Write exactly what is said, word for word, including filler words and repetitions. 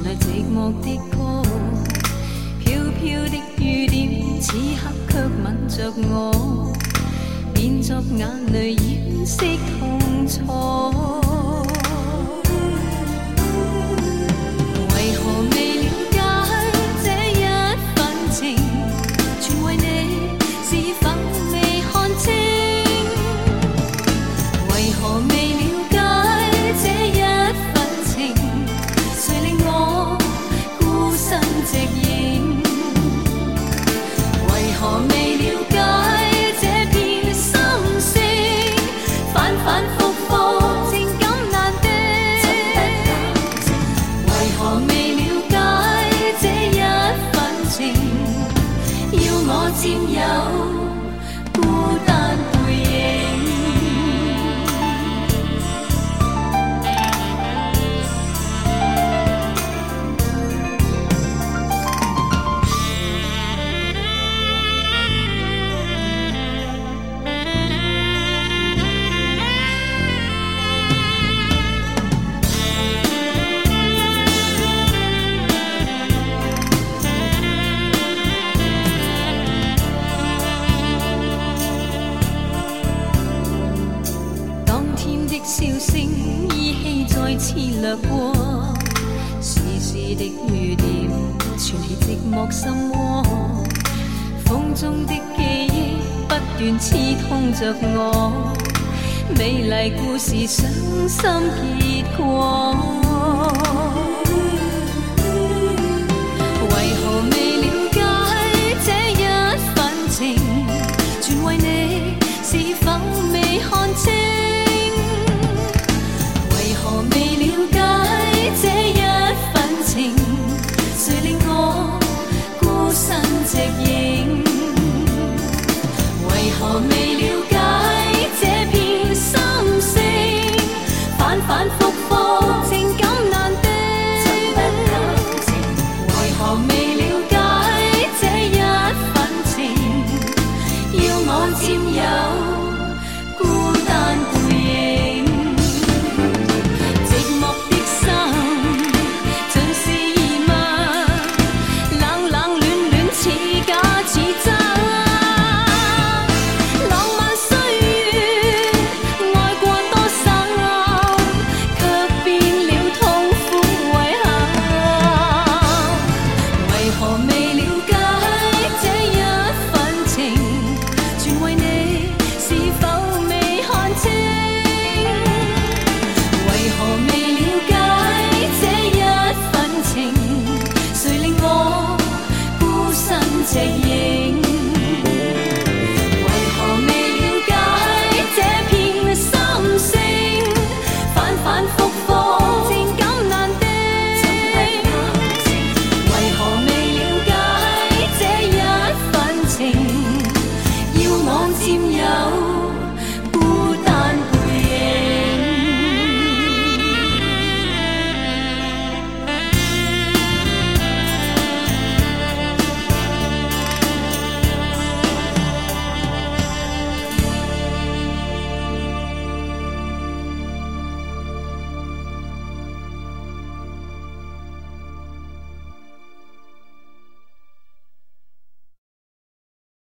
来寂寞的歌，飘飘的雨点，此刻却吻着我，变作眼泪掩饰痛楚。为何未了解这一份情？全为你，是否未看清？为何未了解这一份情？谁令我孤身直影？为何未了解这片心声？反反复复，情感难定。为何未了解这一份情？要我佔有孤單背影。笑聲依稀再次掠過，絲絲的雨點串起寂寞心窩，風中的記憶不斷刺痛着我，美麗故事傷心結果。